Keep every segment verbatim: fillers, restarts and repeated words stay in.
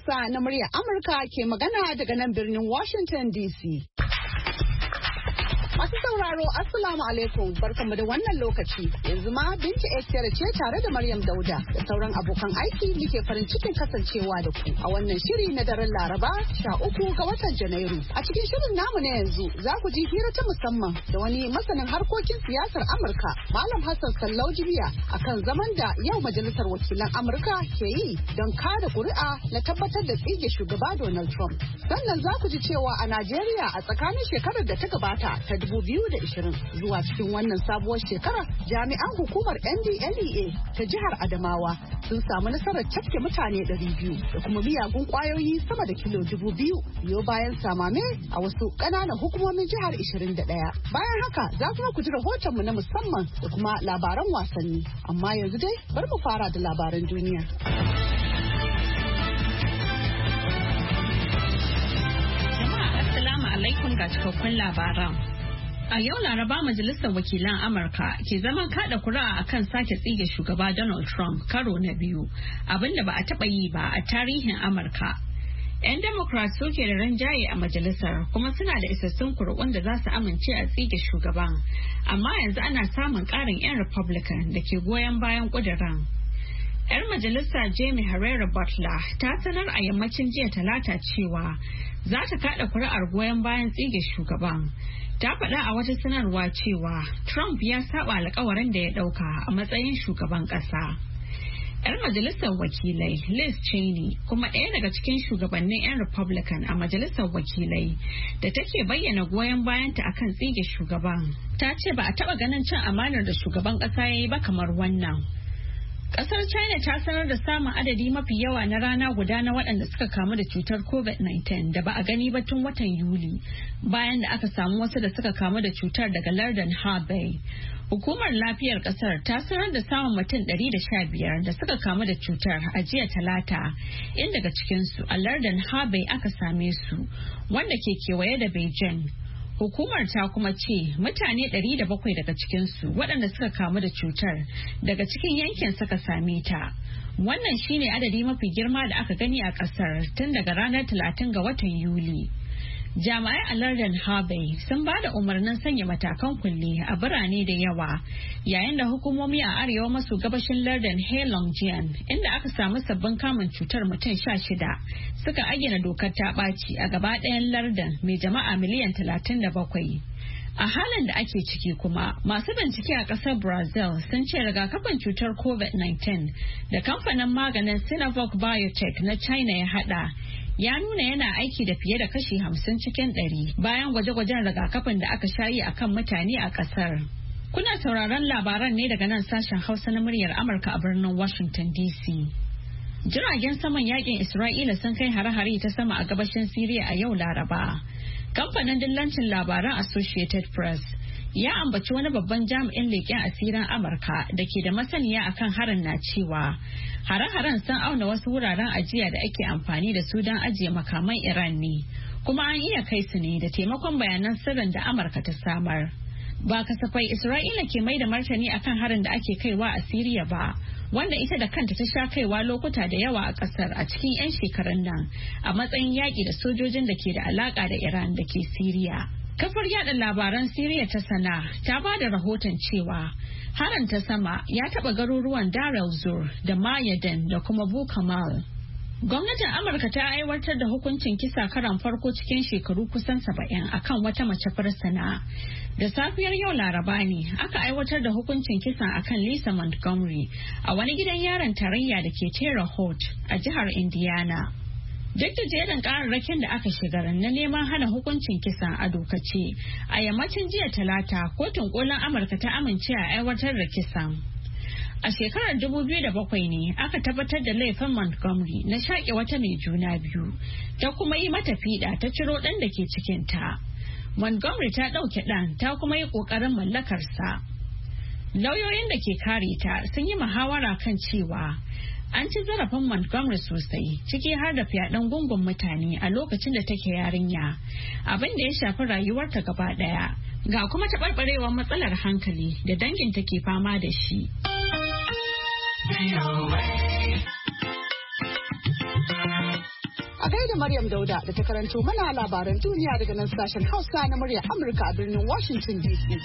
Hausa na muryar Amurka ke magana daga nan birnin Washington D C. Masu sauraro Assalamu alaikum barkanmu da wannan lokaci. Yanzu ma Binta Esther ce tare da Maryam Dauda da sauran abokan aiki muke farin cikin kasancewa da ku a wannan shiri na daren Laraba sha uku ga watan Janairu. A cikin shirin namu na yanzu za ku ji hira ta musamman da wani masanin harkokin siyasar Amurka Malam Hassan Sallau Jibiya akan zaman da yau Majalisar Wakilan Amurka ke yi don kada ƙuri'a na tabbatar da tsige shugaba Donald Trump. Sannan za ku ji cewa a Najeriya a tsakanin shekarar da ta gabata ta dubu biyu da ishirin zuwa cikin wannan sabuwar shekara jami'an hukumar N D L E A ta jihar Adamawa sun samu nasarar cafke mutane ɗari biyu da kuma miyagun kwayoyi sama da kilo dubu biyu biyo bayan samame a wasu ƙananan hukumomin jihar ishirin da ɗaya. Bayan haka za kuma ku ji rahotonmu na musamman da kuma labaran wasanni, amma yanzu dai bari mu fara da labaran duniya. Jama'a assalamu alaikum ga cikakkun labaran. A yau Laraba Majalisar Wakilan Amurka ke zaman kada kuri'a akan sake tsige shugaba Donald Trump karo na biyu, abinda ba a taɓa yi ba a tarihin Amurka. 'Yan Democrat suke da rinjaye a majalisar kuma suna da isassun kuri'un da za su amince a tsige shugaban, amma yanzu ana samun ƙarin 'yan Republican da ke goyon bayan ƙuduran. 'Yar majalisa Jamie Herrera Butler ta sanar a yammacin jiya Talata cewa za ta kada kuri'ar goyon bayan tsige shugaban. Ta faɗa a wata sanarwa cewa Trump ya saba alkawarin da ya ɗauka a matsayin shugaban ƙasa. 'Yar majalisar wakilai Liz Cheney kuma ɗaya daga cikin shugabannin 'yan Republican a majalisar wakilai da take bayyana goyon bayanta akan tsige shugaban ta ce ba a taɓa ganin cin amanar da shugaban ƙasa ya yi ba kamar wannan. Kasar China ta sanar da samun adadi mafi yawa na rana guda na waɗanda suka kamu da cutar covid nineteen da ba a gani ba tun watan Yuli, bayan da aka samu wasu da suka kamu da cutar daga lardin Hebei. Hukumar lafiyar kasar ta sanar da samun mutum ɗari da sha biyar da suka kamu da cutar a jiya Talata, in daga cikinsu a lardin Hebei aka same su, wanda ke kewaye da Beijing. Hukumar ta kuma ce mutane ɗari da bakwai daga cikinsu waɗanda suka kamu da cutar daga cikin yankin suka same ta. Wannan shine adadi mafi girma da aka gani a ƙasar tun daga ranar talatin ga watan Yuli. Jami'ai a lardin Hebei sun ba da umarnin sanya matakan kulle a birane da yawa, yayin da hukumomi a arewa maso gabashin lardin Heilongjiang, inda aka samu sabbin kamun cutar mutum sha shida, suka ayyana dokar ta ɓaci a gaba ɗayan lardin mai jama'a miliyan talatin da bakwai. A halin da ake ciki kuma, masu bincike a ƙasar Brazil sun ce rigakafin cutar covid nineteen da kamfanin maganin Sinovac Biotech na China ya hada ya nuna yana aiki da fiye da kashi hamsin cikin ɗari bayan gwaje-gwajen rigakafin da aka shayi a kan mutane a ƙasar. Kuna sauraron labaran ne daga nan sashen Hausa na muryar Amurka a birnin Washington D C. Jiragen saman yakin Isra'ila sun kai hare-hare ta sama a gabashin Siriya a yau Laraba. Kamfanin dillancin labaran Associated Press ya ambaci wani babban jami'in leƙen asirin Amurka da ke da masaniya akan harin na cewa hare-haren sun auna wasu wuraren ajiya da ake amfani da su don ajiye makaman Iran ne, kuma an iya kai su ne da taimakon bayanan sirrin da Amurka ta samar. Ba kasafai Isra'ila ke mai da martani akan harin da ake kaiwa a Siriya ba, wanda ita da kanta ta sha kaiwa lokuta da yawa a kasar a cikin 'yan shekarun nan a matsayin yaƙi da sojojin da ke da alaƙa da Iran da ke Siriya. Kafar yada labaran Siriya ta Sana ta ba da rahoton cewa harin ta sama ya taɓa garuruwan Dar el-Zur da Mayadin da kuma Bukamal. Gwamnatin Amurka ta aiwatar da hukuncin kisa karan farko cikin shekaru kusan saba'in akan wata mace fursuna. Da safiyar yau Laraba ne aka aiwatar da hukuncin kisan akan Lisa Montgomery a wani gidan yaron tarayya da ke Terre Haute a jihar Indiana. Duk da jerin kararrakin da aka shigar na neman hana hukuncin kisan a dokace, a yammacin jiya Talata kotun kolin Amurka ta amince a aiwatar da kisan. A shekarar dubu biyu da bakwai ne aka tabbatar da laifin Montgomery na shaƙe wata mai juna biyu, ta kuma yi mata fiɗa ta ciro ɗan da ke cikinta. Montgomery ta ɗauke ɗan ta kuma yi ƙoƙarin mallakarsa. Lauyoyin da ke kare ta sun yi muhawara kan cewa an ci zarafin Montgomery sosai, ciki har da fyaɗen gungun mutane a lokacin da take yarinya, abin da ya shafi rayuwarta gaba ɗaya, ga kuma taɓarɓarewar matsalar hankali da danginta ke fama da shi. da Maryam Dauda da ta karanto mana labaran duniya daga nan sashen Hausa na murya Amurka a birnin Washington D C.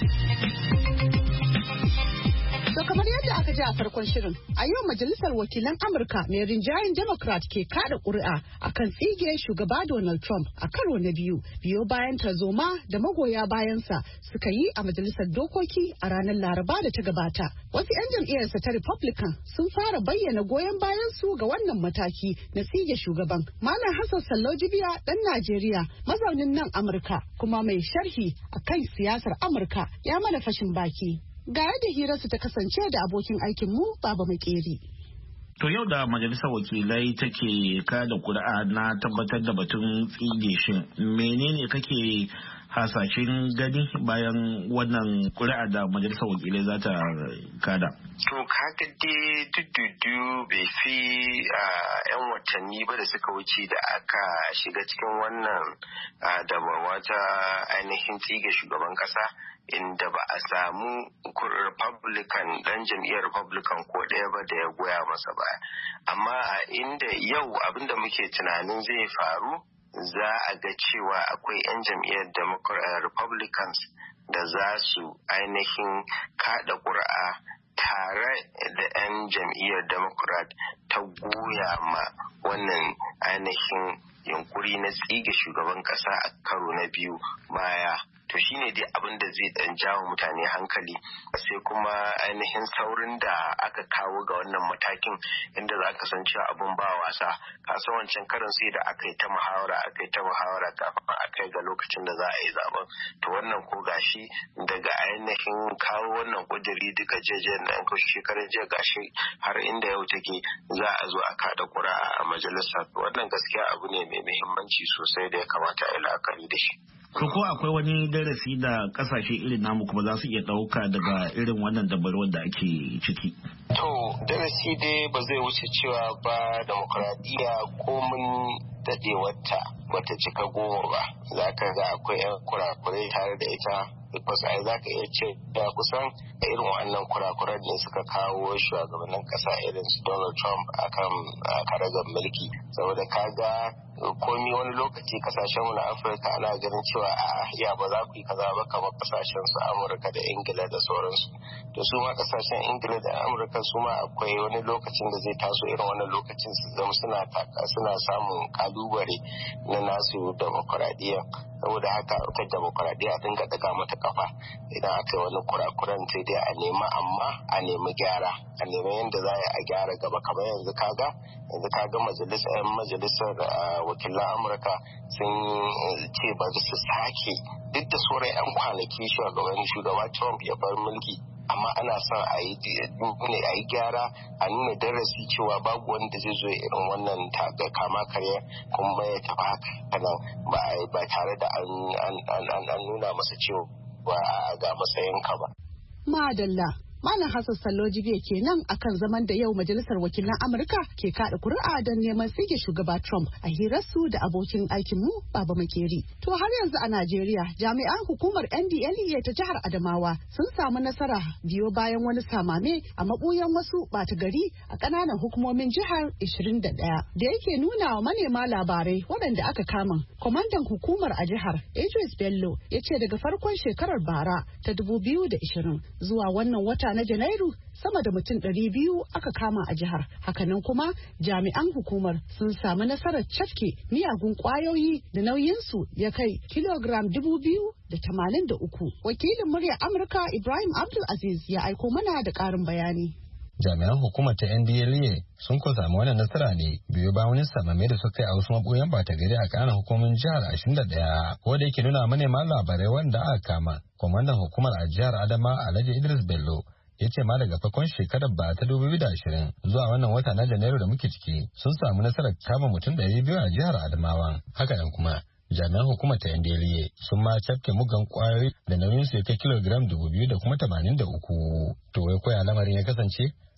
To kamar yadda aka ji a farkon shirin, a yau Majalisar Wakilan Amurka mai rinjayen Democrat ke kada ƙuri'a akan tsige shugaba Donald Trump a karo na biyu, biyo bayan tarzoma da magoya bayansa suka yi a Majalisar Dokoki a ranar Laraba da ta gabata. Wasu 'yan jam'iyyarsa ta Republican sun fara bayyana goyon bayansu ga wannan mataki na tsige shugaban. Malam Hassan Sallau Jibiya ɗan Najeriya mazaunin nan Amurka kuma mai sharhi akan siyasar Amurka ya mana fashin baki. Ga yadda hirarsu ta kasance da abokin aikinmu Baba Makeri. To yau da majalisar wakilai take kada kuri'a na tabbatar da batun tsige shi, menene kake hasashen gani bayan wannan kuri'a da majalisar wakilai za ta kada? To kaga dai dududu bai fi yan watanni ba da suka wuce da aka shiga cikin wannan dabarwa ta ainihin tsige shugaban kasa, inda ba a samu Republican dan jam'iyyar Republican ko ɗaya ba da ya goya masa ba. Amma a inda yau abinda muke tunanin zai faru, za a ga cewa akwai 'yan jam'iyyar Republicans da za su ainihin kada ƙuri'a tare da 'yan jam'iyyar Democrat ta goya ma wannan ainihin yunkuri na tsige shugaban kasa a karo na biyu baya. To shine dai abin da zai dan jawo mutane hankali, sai kuma ainihin saurin da aka kawo ga wannan matakin, inda za ka san cewa abin ba wasa. Ka san wancan karin sai da aka yi ta muhawara aka yi ta muhawara kafin a kai ga lokacin da za a yi zaben. To wannan ko gashi daga ainihin kawo wannan kudiri duka jejen da ko shekarun jiya gashi har inda yau take za a zo a kada ƙuri'a a majalisa. Wannan gaskiya abu ne mai muhimmanci sosai da ya kamata a yi la'akari da shi. To ko akwai wani darasi da kasashe irin namu kuma za su iya ɗauka daga irin wannan dabarwar da ake ciki? To darasi dai ba zai wuce cewa ba demokradiyya ko mun daɗewarta bata cika goma ba. Za ka ga akwai 'yan kurakurai tare da ita. Because ai za ka iya ce da kusan irin wannan kurakuran ne suka kawo shugabannin kasa irin su Donald Trump akan karagar mulki. Saboda kaga komi wani lokaci kasashen mu na Afirka ana ganin cewa a ya ba za ku yi kaza ba kamar kasashen su Amurka da Ingila da sauransu. To su ma kasashen Ingila da Amurka su ma akwai wani lokacin da zai taso irin wannan lokacin su zama suna suna samun kalubale na nasu demokuraɗiyya. Saboda haka ta demokuraɗiyya dinga daga mata kafa idan aka yi wani kurakuran sai dai a nema, amma a nemi gyara, a nemi yadda za a gyara gaba. Kamar yanzu kaga yanzu kaga majalisar yan majalisar wakilan Amurka sun ce ba su sake, duk da sauran yan kwanaki shugaban shugaba Trump ya bar mulki, amma ana son a yi a yi gyara, a nuna darasi cewa babu wanda zai zo irin wannan taga kama karya kuma ya tafi haka nan ba tare da an nuna masa cewa ga matsayinka ba. Madalla. Malam Hassan Sallau Jibiya kenan akan zaman da yau Majalisar Wakilan Amurka ke kada kuri'a don neman tsige shugaba Trump a hirarsu da abokin aikinmu Baba Makeri. To har yanzu a Najeriya, jami'an hukumar N D L E A ta jihar Adamawa sun samu nasara biyo bayan wani samame a mabuyan wasu bata gari a ƙananan hukumomin jihar ishirin da ɗaya da yake nuna wa manema labarai waɗanda aka kama. Kwamandan hukumar a jihar Idris Bello ya ce daga farkon shekarar bara ta dubu biyu da ishirin zuwa wannan wata na Janairu sama da mutum ɗari biyu aka kama a jihar. Hakanan kuma jami'an hukumar sun samu nasarar cafke miyagun ƙwayoyi da nauyinsu ya kai kilogram dubu biyu da tamanin da uku. Wakilin muryar Amurka Ibrahim Abdulaziz ya aiko mana da ƙarin bayani. Jami'an hukumar ta N D L E A sun ko samu wannan nasara ne biyu ba wani samame da suka yi a wasu maɓoyan bata gari a ƙananan hukumomin jihar ashirin da ɗaya, ko da yake nuna manema labarai wanda aka kama. Kwamandan hukumar a jihar Adama Alhaji Idris Bello ya ce ma daga farkon shekarar ba ta dubu biyu da ashirin zuwa wannan wata na Janairu da muke ciki sun samu nasarar kama mutum ɗari biyu a jihar Adamawa. Haka nan kuma jami'an hukumar ta N D L E A sun ma cafke mugan kwayoyi da nauyin su ya kai kilogram dubu biyu da kuma tamanin da uku. To wai koya lamarin ya kasance?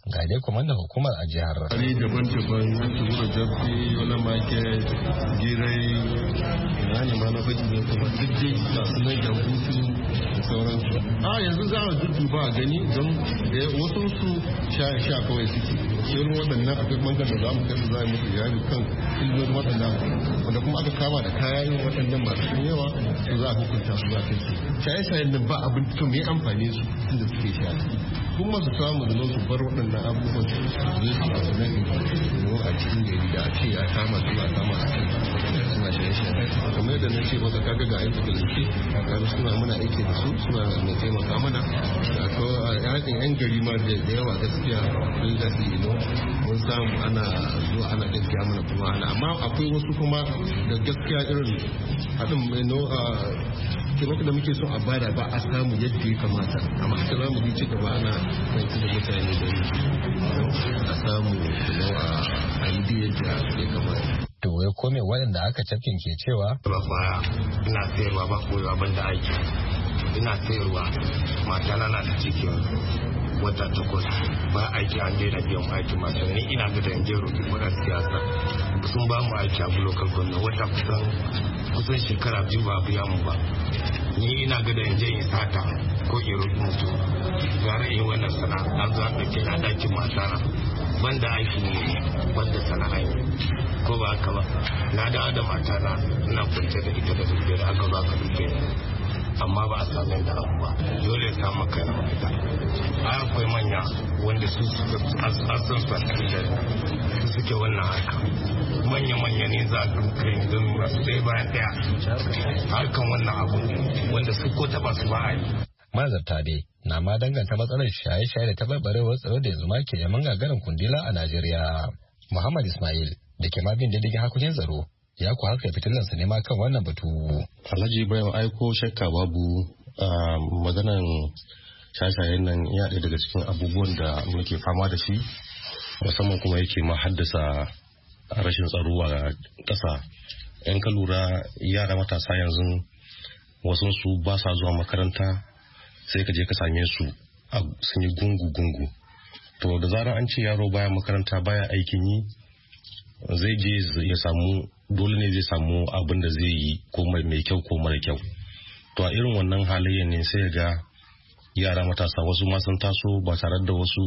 ga dai kwamandan hukumar a jihar. Hari daban-daban su wura jafi wani market girai na ne ma na faɗi da kuma duk dai ga sunan da hutu da sauransu. A yanzu za a dudduba a gani don wasu su sha kawai suke. Shirin waɗannan akwai bangar da za mu kai za a musu yari kan ilimin waɗannan wanda kuma aka kama da kaya yin waɗannan masu yawa su za a hukunta su za a kai su. Shaye-shayen nan ba abin to me amfani su tunda suke sha. Kuma su samu da su bar waɗannan abubuwan su zai su masu nan a cikin gari da a ce a kama su a kama a cikin suna shaye-shaye. Kamar yadda na ce wata kaga ga aiki da suke kaga suna muna aiki da su suna mai taimaka mana. Akwai yakin yan gari ma da yawa gaskiya sun da su yi mun samu ana zuwa ana gaskiya mana kuma ana amma akwai wasu kuma da gaskiya irin haɗin mai no taimako da muke son a bada ba a samu yadda ya kamata amma haka za mu bi ci gaba ana yanki da mutane da a samu a yi yadda ya kamata. To wai kome waɗanda aka cafkin ke cewa? Ba baya ina sayarwa ba koyewa ban da aiki ina sayarwa mata na da cikin wata takwas ba aiki an daina biyan aiki mata ni ina ga da yanzu roƙi kuɗin siyasa sun ba mu aiki a local government wata kusan kusan shekara biyu ba biya mu ba ni ina ga da yanzu in sata ko in roƙi mutum gara in wannan sana'a an zo an ɗauke na ɗakin mata na banda aiki ne banda sana'a ne ko ba haka ba na da da mata na ina kwance da ita da dubbe da aka zo aka dubbe amma ba a samu da abu ba dole ya samu kai na mafita ai akwai manya wanda su suka asan su a cikin da su suke wannan harka manya-manya ne za a duka yin don masu ɗaya bayan ɗaya harkan wannan abu wanda su ko taɓa su ba a yi. Mazarta dai na ma danganta matsalar shaye-shaye da taɓarɓarewar tsaro da yanzu ma ke yaman gagarin kundila a Najeriya. Muhammad Ismail da ke ma bin diddigin harkokin tsaro ya ku haska fitilan su nema kan wannan batu. Alhaji bayan aiko shakka babu maganan shaye-shayen nan ya ɗaya daga cikin abubuwan da muke fama da shi musamman kuma yake ma haddasa rashin tsaro a ƙasa. Yan ka lura yara matasa yanzu wasu su ba sa zuwa makaranta sai ka je ka same su sun yi gungu-gungu. To da zarar an ce yaro baya makaranta baya aikin yi zai je ya samu dole ne zai samu abin da zai yi ko mai kyau ko mara kyau. To a irin wannan halayen ne sai ga yara matasa wasu ma sun taso ba tare da wasu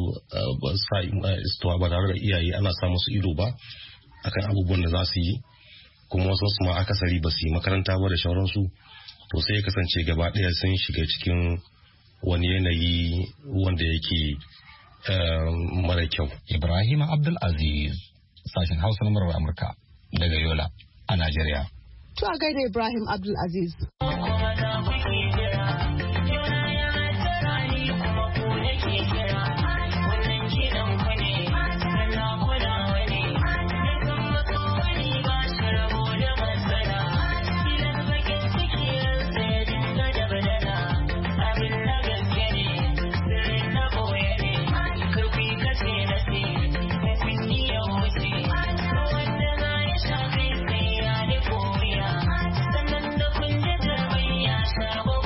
ba tare da iyaye ana sa musu ido ba akan abubuwan da za su yi kuma wasu su ma akasari ba su yi makaranta ba da shauransu. To sai ya kasance gaba ɗaya sun shiga cikin wani yanayi wanda yake mara kyau. Ibrahim Abdul Aziz, sashen Hausa na murar Amurka daga Yola a Najeriya. To a gaida Ibrahim Abdul Aziz. Trouble.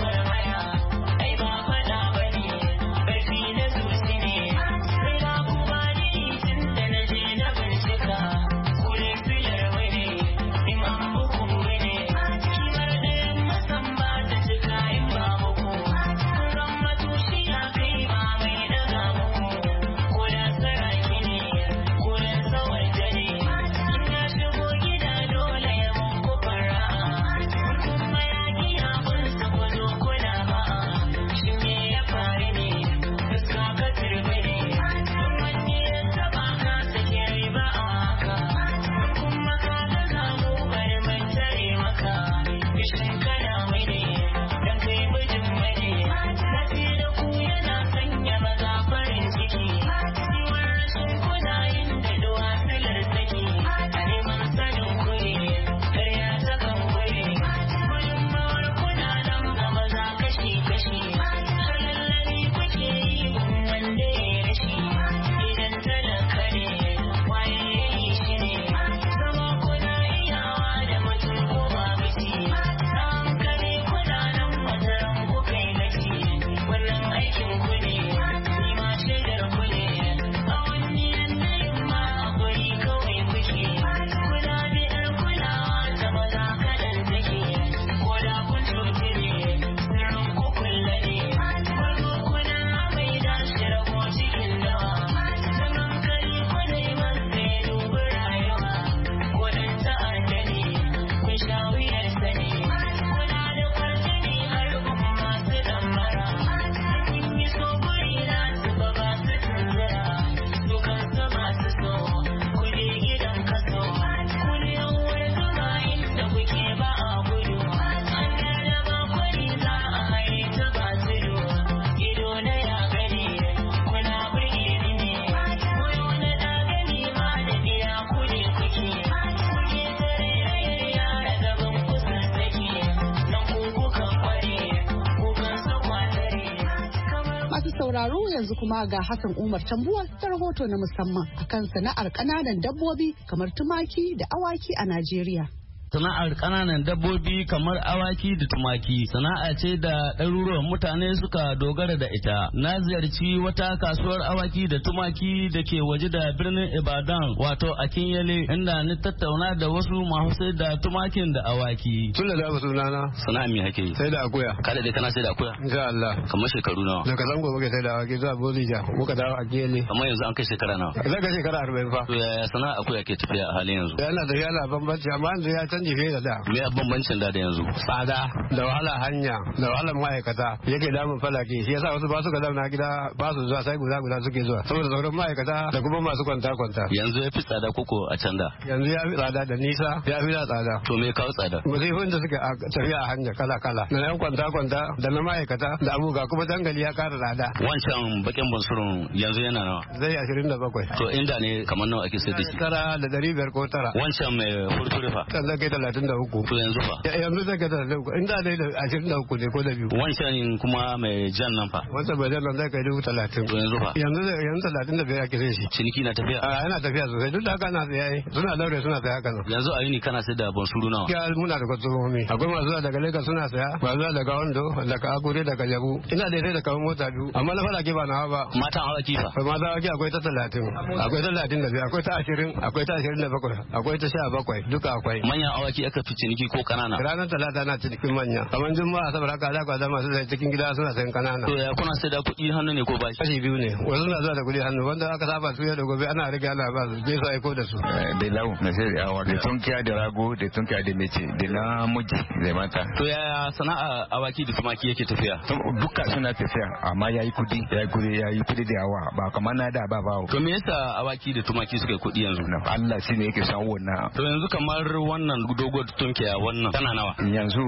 sauraro yanzu kuma ga Hassan Umar Tambuwa da rahoto na musamman akan sana'ar ƙananan dabbobi kamar tumaki da awaki a Najeriya. Sana'ar ƙananan dabbobi kamar awaki da tumaki sana'a ce da ɗaruruwan mutane suka dogara da ita. Na ziyarci wata kasuwar awaki da tumaki da ke waje da birnin Ibadan wato a Kinyele inda ni tattauna da wasu masu sai da tumakin da awaki. Tun da dafa sunana. Sana'a me hake yi? Sai da akuya. Kada dai kana sai da akuya? Insha Allah. Kamar shekaru nawa? Daga zango muke sai da awaki zuwa Bolija muka dawo a Kinyele. Kamar yanzu an kai shekara nawa? Zai kai shekara arba'in fa. To yaya sana'a akuya ke tafiya a halin yanzu? Yana da yana bambanci amma yanzu ya canji fiye da da. Me ya bambancin da da yanzu? Tsada da wahala hanya da wahalar ma'aikata yake damun falaki shi yasa wasu ba su ga zauna gida ba su zuwa sai guda guda suke zuwa saboda sauran ma'aikata da kuma masu kwanta kwanta. Yanzu ya fi tsada koko a can da? Yanzu ya fi tsada da nisa ya fi da tsada. To me kawo tsada? Musifin da suke tafiya a hanya kala kala na yan kwanta kwanta da na ma'aikata da abuga kuma dangali ya kara tsada. Wancan bakin bansurun yanzu yana nawa? Zai ashirin da bakwai. To inda ne kamar nawa ake sai da shi? Tara da dari biyar ko tara. Wancan mai furfure fa? Kan zai kai talatin da uku. To yanzu fa? Yanzu zai kai talatin da uku inda dai da ashirin da uku ne ko da biyu. Wancan kuma mai jan nan fa? Wancan mai jan nan zai kai dubu talatin. To yanzu fa? Yanzu yanzu talatin da biyar ake sai shi. Ciniki na tafiya? A yana tafiya sosai duk da haka na tsaye suna daure suna tsaye haka nan. Yanzu a yini kana sai da bansuru nawa? Ya muna da kwastomomi akwai masu zuwa daga Lagos suna saya masu zuwa daga Ondo daga Akure daga Jabu ina da sai da kamar mota biyu amma na fara ke ba nawa ba. Matan awaki fa? Matan awaki akwai ta talatin akwai ta talatin da biyu akwai ta ashirin akwai ta ashirin da bakwai akwai ta sha bakwai duka akwai. Manyan awaki aka fi ciniki ko kanana? Ranar talata na cikin manya kamar juma'a saboda haka za ku zama su sai cikin gida suna sayan kanana. To ya kuna sai da kuɗi hannu ne ko bashi? Kashi biyu ne wasu suna zuwa da kuɗi hannu wanda aka saba su yau da gobe ana rage ana ba su je su aiko da su. Da lau na sai da awaki da tunkiya da rago da tunkiya da mece da namiji da mata. To yaya sana'a awaki da tumaki yake tafiya? Duka suna tafiya amma yayi kudi yayi kudi yayi kudi da yawa ba kamar na da ba bawo. To me yasa awaki da tumaki suka kudi yanzu? Allah shine yake san wannan. To yanzu kamar wannan dogon tunkiya wannan tana nawa? Yanzu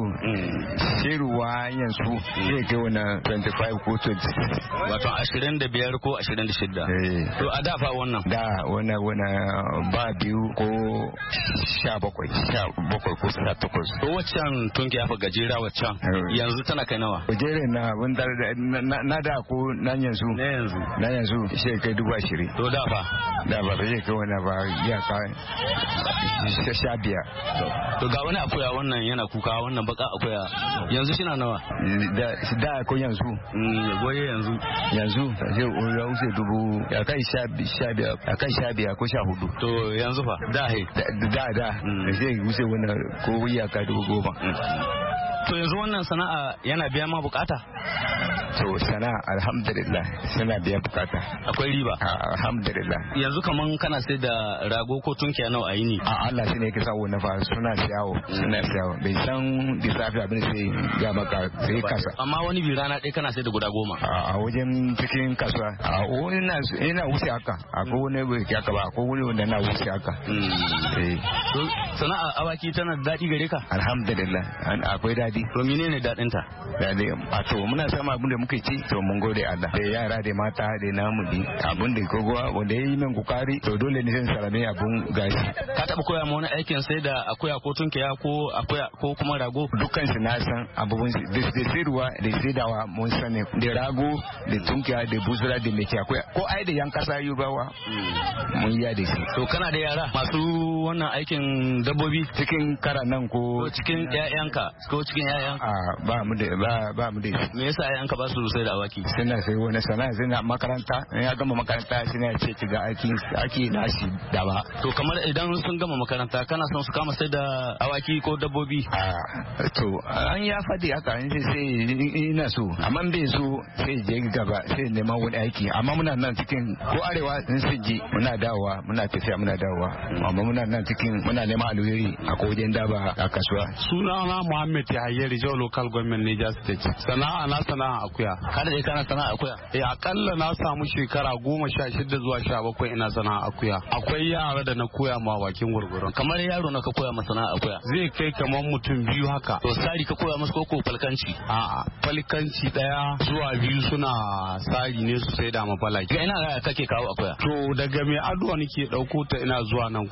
shiruwa yanzu zai kai wannan twenty-five ko twenty-six. Wato ashirin da biyar ko ashirin da shida. To a da fa wannan? Da wannan wannan ba biyu ko sha bakwai sha bakwai ko sha takwas. To waccan tunkiya fa gajera waccan yanzu tana kai nawa? Gajeren na abin da na da ko nan yanzu. Na yanzu. Na yanzu sai kai dubu ashirin. To da fa? Da ba zai kai wani ba ya kai sha biyar. To ga wani akuya wannan yana kuka wannan baka akuya yanzu shi na nawa? Da da ko yanzu. Ya goye yanzu. Yanzu sai ya wuce dubu ya kai sha biyar ya kai sha biyar ko sha hudu. To yanzu fa? Da he. Da da sai wuce wannan ko ya kai dubu goma. To yanzu wannan sana'a yana biya ma bukata? To sana'a alhamdulillah suna biya bukata. Akwai riba? Alhamdulillah. Yanzu kaman kana sai da rago ko tunkiya nawa a yini? A Allah shine yake sa wannan fa suna siyawo suna siyawo bai san lissafi abin sai ga maka sai kasa. Amma wani bi rana ɗaya kana sai da guda goma? A wajen cikin kasuwa a wani na ina wuce haka akwai wani bai haka ba akwai wani wanda na wuce haka. Sana'a awaki tana da daɗi gare ka? Alhamdulillah akwai daɗi. To menene daɗin ta? Daɗi a to muna samu abin da muke ci to mun gode Allah da yara da mata da namu di abin da kogowa wanda yayi min kokari to dole ne zan salame abun gashi. Ka taɓa koya ma wani aikin sai da akuya ko tunkiya ko akuya ko kuma rago? Dukkan su na san abubuwan da sayarwa da saidawa mun sani da rago da tunkiya da busura da meke akuya ko ai da yan kasa yubawa mun yi da shi. To kana da yara masu wannan aikin dabbobi cikin kara nan ko cikin ƴaƴanka ko cikin ƴaƴan? A ba mu da ba ba mu da shi. Me yasa ƴaƴanka ba su sai da awaki? Suna sai wani sana'a suna makaranta in ya gama makaranta suna ce ki ga aiki aiki nashi da ba. To kamar idan sun gama makaranta kana son su kama sai da awaki ko dabbobi? A to an ya fadi haka in sai ina so amma bai so sai je gaba sai neman wani aiki amma muna nan cikin ko arewa in sun ji muna dawowa muna tafiya muna dawowa amma muna nan cikin muna neman alheri a wajen daba a kasuwa. Sunana Muhammad Yahaya Rijau Local Government Niger State. Sana'a na sana'a akuya. Kada dai kana sana'a akuya? Eh akalla na samu shekara goma sha shida zuwa sha bakwai ina sana'a akuya. Akwai yara da na koya ma bakin gurgurun. Kamar yaro na ka koya ma sana'a akuya? Zai kai kamar mutum biyu haka. To sari ka koya musu koko falkanci? A'a falkanci daya zuwa biyu suna sari ne su sai da mafalaki. Ga ina ga kake kawo akuya? To daga mai addu'a nake dauko ta ina zuwa nan kuma ina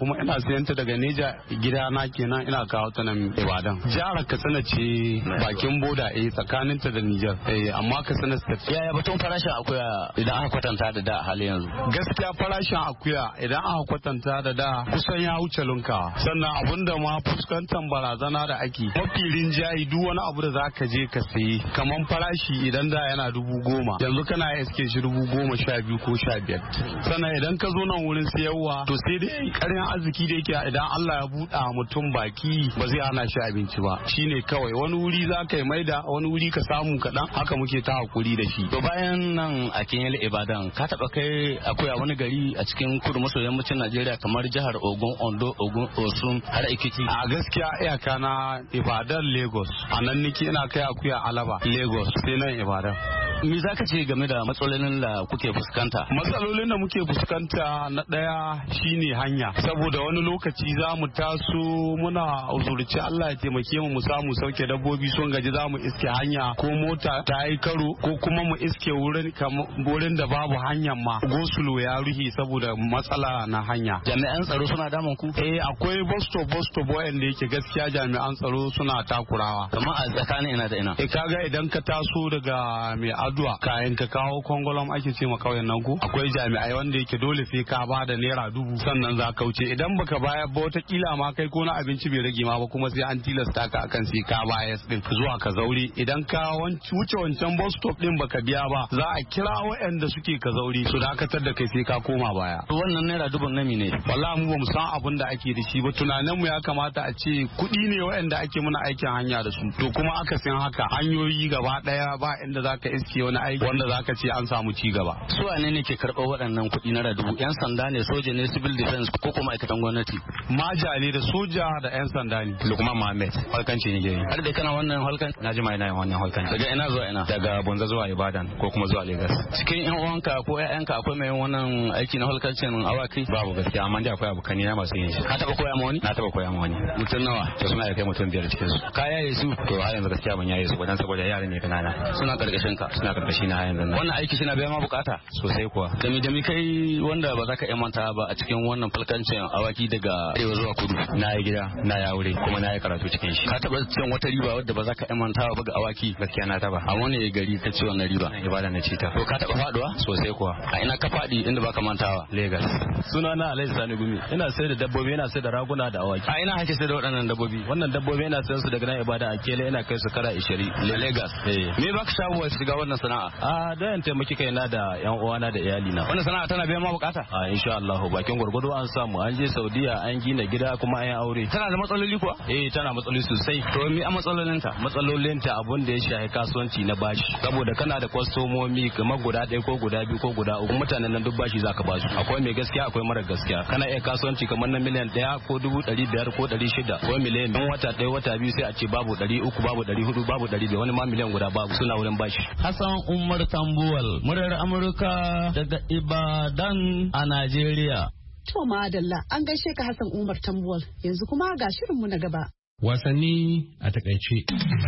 sayan ta daga Neja gida na kenan ina kawo ta nan Ibadan. Jihar Katsina ce bakin boda eh tsakanin ta da Niger. Eh amma Katsina state. Yaya batun farashin akuya idan aka kwatanta da da hali yanzu? Gaskiya farashin akuya idan aka kwatanta da da kusan ya wuce lunka. Sannan abinda ma fuskantar barazana da ake mafi rinjayi duk wani abu da zaka je ka sayi kaman farashi idan da yana dubu goma yanzu kana iske shi dubu goma sha biyu ko sha biyar. Sannan idan ka zo nan wurin sayarwa to sai dai karin arziki da yake idan Allah ya buɗa mutum baki ba zai hana shi abinci ba shine kawai wani wuri za ka yi maida wani wuri ka samu kaɗan haka muke ta hakuri da shi. To bayan nan a Kenyel Ibadan ka taɓa kai akwai wani gari a cikin kudu maso yammacin Najeriya kamar jihar Ogun, Ondo, Ogun, Osun har Ekiti? A gaskiya iyaka na Ibadan Lagos a nan niki ina kai akuya Alaba Lagos sai nan Ibadan. Me za ka ce game da matsalolin da kuke fuskanta? Matsalolin da muke fuskanta na ɗaya shine hanya. Saboda wani lokaci za mu taso muna uzurci Allah ya taimake mu mu samu sauke dabbobi sun gaji za mu iske hanya ko mota ta yi karo ko kuma mu iske wurin wurin da babu hanyar ma. Gosulo ya ruhi saboda matsala na hanya. Jami'an tsaro suna damun ku? Eh akwai bosto bosto wayanda yake gaskiya jami'an tsaro suna takurawa. Kamar a tsakanin ina da ina. Eh kaga idan ka taso daga mai addu'a kayan ka kawo kongolom ake ce ma kauyen nan ku akwai jami'ai wanda yake dole sai ka ba da naira dubu sannan za ka wuce idan baka bayar ba wata kila ma kai ko na abinci bai rage ma ba kuma sai an tilasta ka akan sai ka bayar din zuwa ka zauri idan ka wuce wancan bus stop din baka biya ba za a kira waɗanda suke ka zauri su dakatar da kai sai ka koma baya. Wannan naira dubun nami ne wallahi mu ba mu san abin da ake da shi ba tunanin mu ya kamata a ce kuɗi ne waɗanda ake muna aikin hanya da su to kuma aka san haka hanyoyi gaba daya ba inda zaka iske wani aiki wanda zaka ce an samu ci gaba. Su wane ne ke karɓar waɗannan kuɗi na dubu? Yan sanda ne, soja ne, civil defense ko kuma ma'aikatan gwamnati? Maja ne da soja da yan sanda ne. Lukman Mohammed halkanci ne gari. Har da kana wannan halkan? Na ji ma ina yin wannan halkanci. Daga ina zuwa ina? Daga Bonza zuwa Ibadan ko kuma zuwa Lagos. Cikin yan uwanka ko ƴaƴanka akwai mai wannan aiki na halkancin awaki? Babu gaskiya amma dai akwai abokani na masu yin shi. Ka taɓa koya ma wani? Na taɓa koya ma wani. Mutum nawa? To suna da kai mutum biyar cikin su. Ka yaye su? To har yanzu gaskiya ban yaye su ba dan saboda yaran ne kanana. Suna karkashin ka? Suna karkashi na yanzu. Wannan aiki shi na biya ma bukata? Sosai kuwa. Dami dami kai wanda ba za ka iya manta ba a cikin wannan falkancin awaki daga arewa zuwa kudu. Na yi gida, na yi aure kuma na yi karatu cikin shi. Ka taɓa cin wata riba wadda ba za ka iya manta ba ga awaki? Gaskiya na taɓa. A wani gari ka ci wannan riba? Ibadan na ci ta. To ka taɓa faduwa? Sosai kuwa. A ina ka faɗi inda baka mantawa? Lagos. Suna na Alhaji Sani Gumi. Ina sai da dabbobi, ina sai da raguna da awaki. A ina hake sai da waɗannan dabbobi? Wannan dabbobi ina sayan su daga nan Ibadan a Kele ina kai su kara ishirin. Lagos. Eh. Me baka shawo shiga wannan sana'a? A da yan taimaki kaina da yan uwana da iyalina. Wannan sana'a tana biyan ma bukata? A insha Allah bakin gwargwado an samu an je Saudiya an gina gida kuma an yi aure. Tana da matsaloli kuwa? Eh tana matsaloli sosai. To me a matsalolinta? Matsalolinta abun da ya shafi kasuwanci na bashi. Saboda kana da kwastomomi kamar guda ɗaya ko guda biyu ko guda uku mutanen nan duk bashi zaka ba su. Akwai mai gaskiya akwai mara gaskiya. Kana iya kasuwanci kamar na miliyan ɗaya ko dubu ɗari biyar ko ɗari shida ko miliyan. Dan wata ɗaya wata biyu sai a ce babu ɗari uku babu ɗari hudu babu ɗari biyar wani ma miliyan guda babu suna wurin bashi. Hassan Umar Tambuwal, muryar Amurka daga Ibadan a Najeriya. To madalla an gaishe ka Hassan Umar Tambuwal yanzu kuma ga shirinmu na gaba. Wasanni a takaice.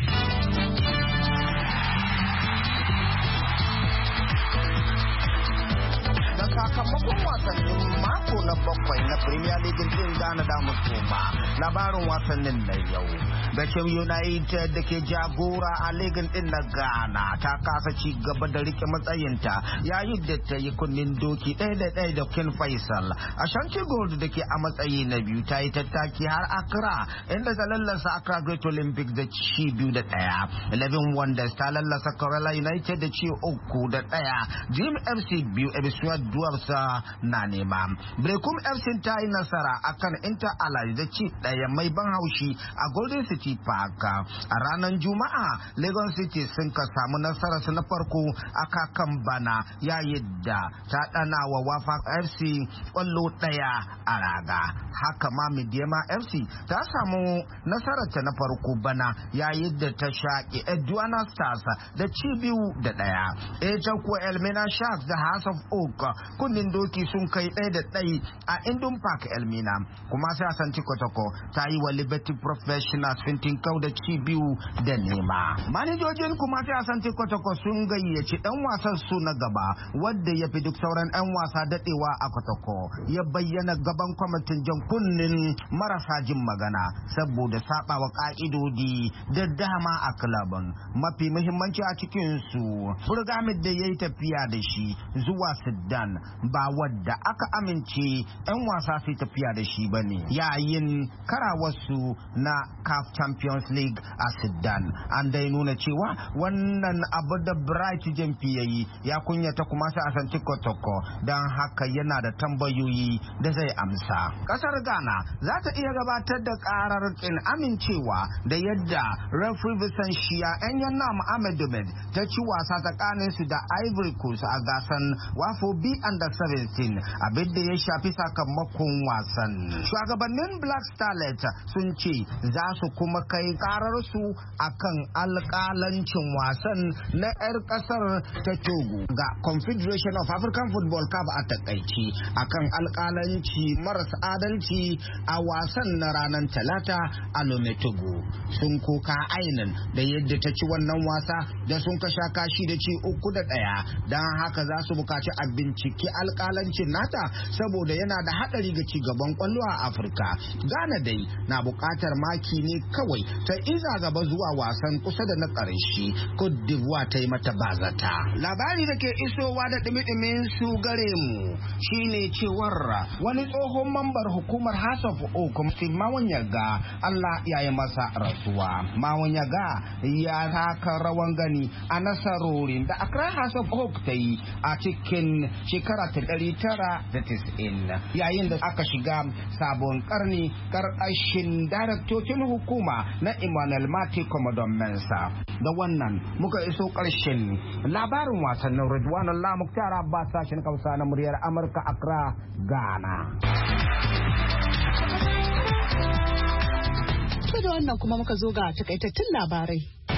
Sakamakon wasannin mako na bakwai na Premier League din Ghana da Musoma. Labarin wasannin na yau. Basham United da ke jagora a ligin din na Ghana ta kasa ci gaba da rike matsayinta yayin da ta yi kunnin doki ɗaya da ɗaya da Ken Faisal. Ashanti Gold da ke a matsayi na biyu ta yi tattaki har Accra inda ta lallasa Accra Great Olympic da ci biyu da ɗaya. Eleven Wonders ta lallasa Kerala United da ci uku da ɗaya. Dream F C biyu Ebisuwa Duwarsa na nema. Brekum F C ta yi nasara akan Inter Allies da ci ɗaya mai ban haushi a Golden City Park. A ranar Juma'a, Lagos City sun ka samu nasararsu na farko a kakan bana yayin da ta ɗana wa Wafa F C ƙwallo ɗaya a raga. Haka ma Midiyama F C ta samu nasararta na farko bana yayin da ta shaƙi Edwana Stars da ci biyu da ɗaya. Ita kuwa Elmina Sharks da House of Oak kunnin doki sun kai ɗaya da ɗai a Indon Park Elmina. Kuma sai Asante Kotoko ta yi wa Liberty Professionals fintin kau da ci biyu da nema. Manajojin kuma sai Asante Kotoko sun gayyaci ɗan wasan su na gaba wadda ya fi duk sauran 'yan wasa daɗewa a Kotoko ya bayyana gaban kwamitin jan kunnin marasa jin magana saboda saɓawa ƙa'idodi da dama a kilabin. Mafi muhimmanci a cikinsu Burgamit da ya yi tafiya da shi zuwa Sudan ba wadda aka amince 'yan wasa su tafiya da shi ba ne yayin karawarsu na C A F Champions League a Sudan. An dai nuna cewa wannan abu da Bright Jamfi ya yi ya kunyata kuma sai Asante Kotoko don haka yana da tambayoyi da zai amsa. Kasar Ghana za ta iya gabatar da karar kin amincewa da yadda referee Vincent Shia Enyana Mohamed Ahmed ta ci wasa tsakanin su da Ivory Coast a gasan Wafo B under seventeen abin da ya shafi sakamakon wasan. Shugabannin Black Starlet sun ce za su kuma kai karar su akan alƙalancin wasan na 'yar kasar ta Togo ga Confederation of African Football C A F a takaici akan alƙalanci maras adalci a wasan na ranar Talata a Lome Togo. Sun koka ainin da yadda ta ci wannan wasa da sun kasha kashi da ci uku da ɗaya don haka za su bukaci a binciki alƙalancin nata saboda yana da haɗari ga cigaban ƙwallo a Afirka. Ghana dai na buƙatar maki ne kawai ta iza gaba zuwa wasan kusa da na ƙarshe. Cote d'Ivoire ta yi mata bazata. Labari da ke isowa da ɗumi-ɗumin su gare mu shine cewar wani tsohon mambar hukumar House of Oak Steve Mawanyaga Allah ya yi masa rasuwa. Mawanyaga ya taka rawan gani a nasarorin da Accra House of Oak ta yi a cikin shekara ta ɗari tara da tis'in yayin da aka shiga sabon karni karkashin daraktocin hukuma na Emmanuel Mati Commodore Mensa. Da wannan muka iso ƙarshen labarin wasannin Ridwan Allah Muktar Abbas sashen Hausa na muryar Amurka Accra, Ghana. To da wannan kuma muka zo ga takaitattun labarai.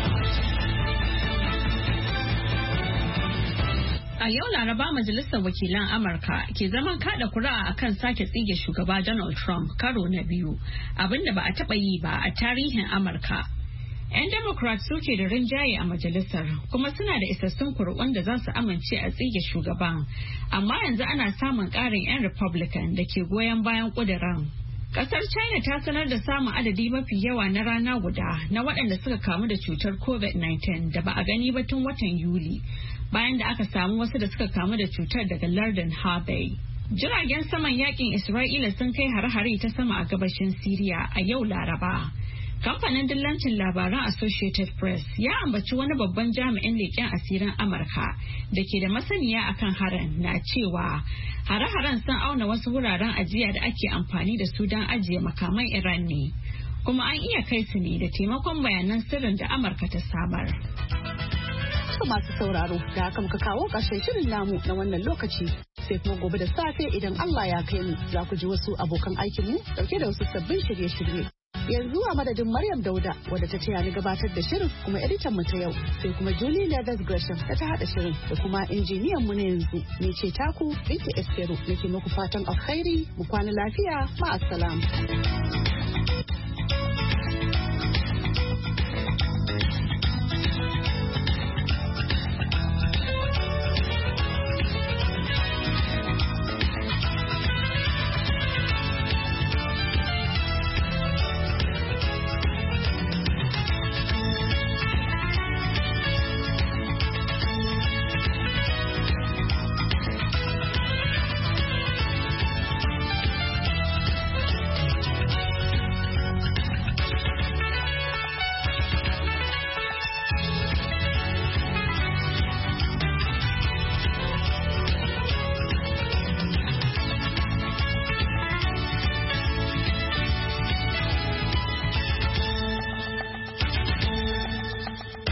A yau Laraba Majalisar Wakilan Amurka ke zaman kada kuri'a akan sake tsige shugaba Donald Trump karo na biyu, abinda ba a taɓa yi ba a tarihin Amurka. 'Yan Democrat suke da rinjaye a majalisar kuma suna da isassun kuri'un da za su amince a tsige shugaban, amma yanzu ana samun ƙarin 'yan Republican da ke goyon bayan ƙuduran. Kasar China ta sanar da samun adadi mafi yawa na rana guda na waɗanda suka kamu da cutar covid nineteen da ba a gani ba tun watan Yuli, bayan da aka samu wasu da suka kamu da cutar daga lardin Hubei. Jiragen saman yakin Isra'ila sun kai hare-hare ta sama a gabashin Siriya a yau Laraba. Kamfanin dillancin labaran Associated Press ya ambaci wani babban jami'in leƙen asirin Amurka da ke da masaniya akan harin na cewa hare-haren sun auna wasu wuraren ajiya da ake amfani da su don ajiye makaman Iran ne, kuma an iya kai su ne da taimakon bayanan sirrin da Amurka ta samar. Masu sauraro da haka muka kawo ƙarshen shirin namu na wannan lokaci, sai kuma gobe da safe idan Allah ya kai mu za ku ji wasu abokan aikinmu dauke da wasu sabbin shirye-shirye. Yanzu a madadin Maryam Dauda wadda ta taya ni gabatar da shirin kuma editan mu ta yau, sai kuma Julie Leathers Gresham da ta hada shirin da kuma injiniyan mu na yanzu ne ce taku Binta Estero nake muku fatan alkhairi mu kwana lafiya ma'assalam.